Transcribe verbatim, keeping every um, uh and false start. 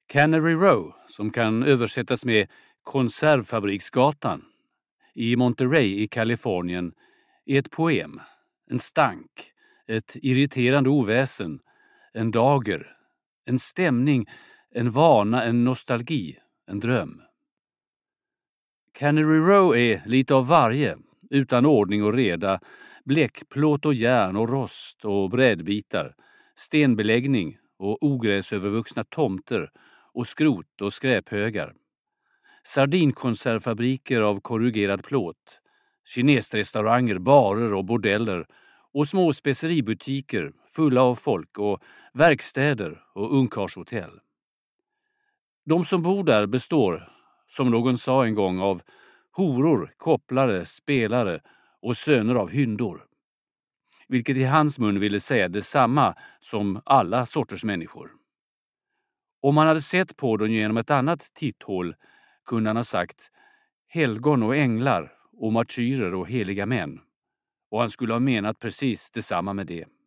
Cannery Row, som kan översättas med konservfabriksgatan, i Monterey i Kalifornien, är ett poem, en stank, ett irriterande oväsen, en dager, en stämning, en vana, en nostalgi, en dröm. Cannery Row är lite av varje, utan ordning och reda, bläckplåt och järn och rost och brädbitar, stenbeläggning och ogräsövervuxna tomter och skrot och skräphögar. Sardinkonservfabriker av korrugerad plåt, kinesrestauranger, barer och bordeller och små speceributiker fulla av folk och verkstäder och ungkarlshotell. De som bor där består, som någon sa en gång, av horor, kopplare, spelare och söner av hyndor. Vilket i hans mun ville säga detsamma som alla sorters människor. Om man hade sett på dem genom ett annat titthål kunde han ha sagt helgon och änglar och martyrer och heliga män. Och han skulle ha menat precis detsamma med det.